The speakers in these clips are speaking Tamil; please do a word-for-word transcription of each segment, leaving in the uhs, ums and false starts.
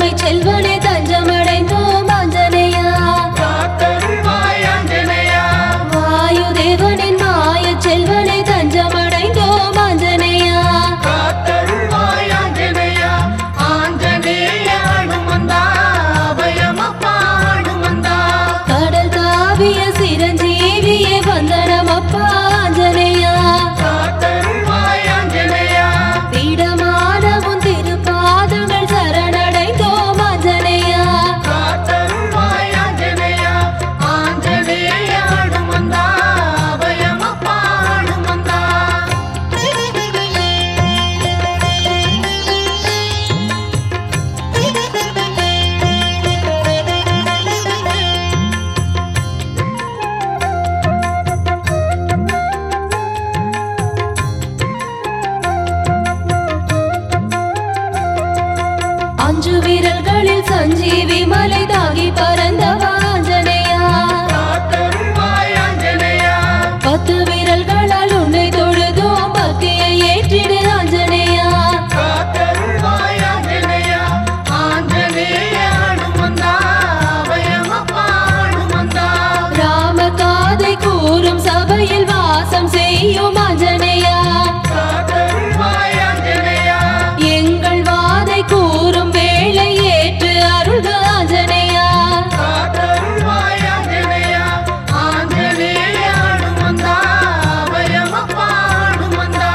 தாய் செல்வனே தஞ்சமடைந்தோம் ஆஞ்சநேயா. காத்தருள்வாய் ஆஞ்சநேயா. வாயுதேவனின் மாய செல்வனே தஞ்சமடைந்தோம் ஆஞ்சநேயா. காத்தருள்வாய் ஆஞ்சநேயா. ஆஞ்சநேய அனுமந்தா அபயமப்பா அனுமந்தா. கடல் தாவிய சிரஞ்சீவியே வந்தனமப்பா ஆஞ்சநேயா. காத்தருள்வாய் ஆஞ்சநேயா. பீடமான உன் திருப்பாதங்கள் சரணடைந்தோம் ஆஞ்சநேயா. காத்தருள்வாய் ஆஞ்சநேயா. ஆஞ்சநேய அனுமந்தா அபயமப்பா அனுமந்தா. அஞ்சு வீரர்களில் சஞ்சீவி மலை தாகி பறந்தவா ஆஞ்சநேயா. காத்தருள்வாய் ஆஞ்சநேயா. பத்து வீரர்களால் உன்னை தொழுதோம் பக்தியை ஏற்றிடு ஆஞ்சநேயா. காத்தருள்வாய் ஆஞ்சநேயா. ஆஞ்சநேய அனுமந்தா அபயமப்பா அனுமந்தா. ராம காதை கூறும் சபையில் வாசம் செய்யும் ஆஞ்சநேயா. காத்தருள்வாய் ஆஞ்சநேயா. எங்கள் வாதை கூறும் வேளை ஏற்று அருள்க ஆஞ்சநேயா. காத்தருள்வாய் ஆஞ்சநேயா. ஆஞ்சநேய அனுமந்தா அபயமப்பா அனுமந்தா.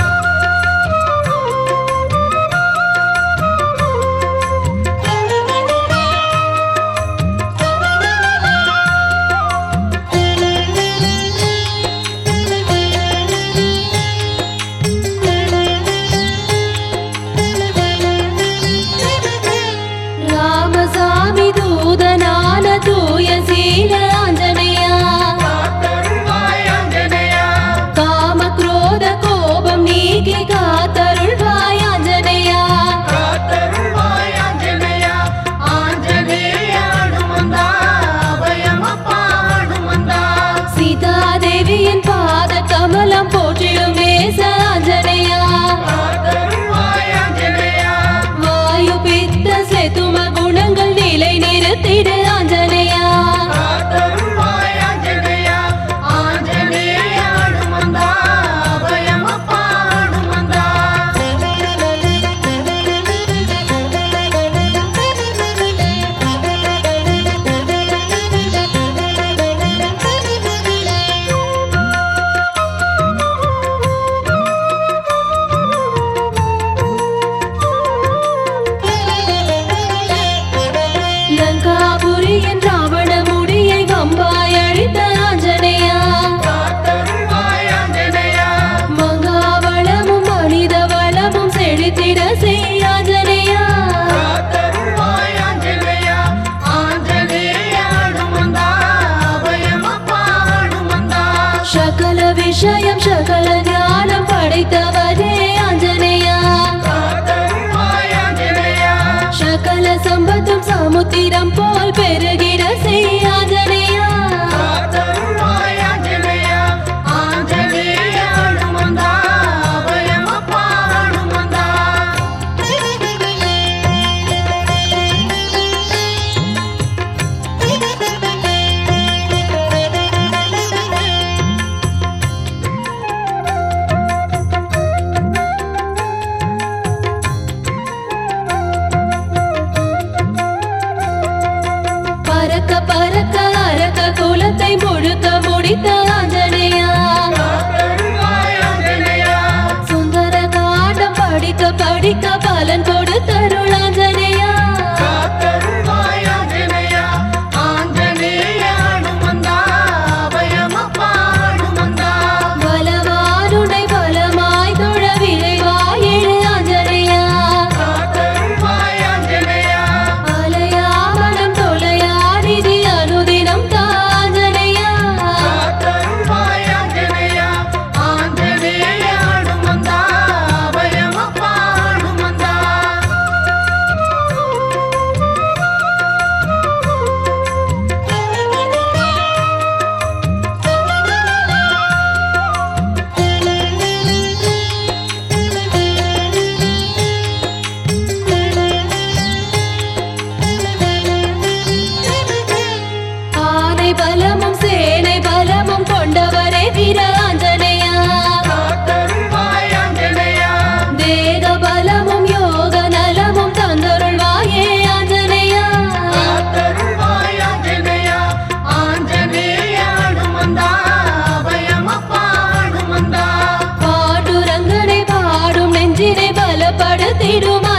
ராமசாமி தூதனான தூய சீல ஆஞ்சநேயா. காத்தருள்வாய் ஆஞ்சநேயா. காம குரோத கோபம் நீக்கி காத்தருள்வாய் ஆஞ்சநேயா. காத்தருள்வாய் ஆஞ்சநேயா. ஆஞ்சநேய அனுமந்தா அபயமப்பா அனுமந்தா. சீதா தேவியின் பாத கமலம் போற்றிடும் நேச ஆஞ்சநேயா. காத்தருள்வாய் ஆஞ்சநேயா. வாயு பித்த செதும குணங்கள் நிலை நிறுத்திடு ஆஞ்சநேயா. காத்தருள்வாய் ஆஞ்சநேயா. ஆஞ்சநேய அனுமந்தா அபயமப்பா அனுமந்தா. லங்காபுரியின் ராவண முடியை வம்பாய் அழித்த ஆஞ்சநேயா. காத்தருள்வாய் ஆஞ்சநேயா. மங்காவளமும் மனித வளமும் செழித்திட செய் ஆஞ்சநேயா. காத்தருள்வாய் ஆஞ்சநேயா. ஆஞ்சநேய அனுமந்தா அபயமப்பா அனுமந்தா. சகல விஷயம் சகல ஞானம் படைத்தவரே ஆஞ்சநேயா. காத்தருள்வாய் ஆஞ்சநேயா. சகல சம்பத்தும் சமுத்திரம் போல் பெருகிட செய் ஆஞ்சநேயா. காத்தருள்வாய் ஆஞ்சநேயா. ஆஞ்சநேய அனுமந்தா அபயமப்பா அனுமந்தா. திருமா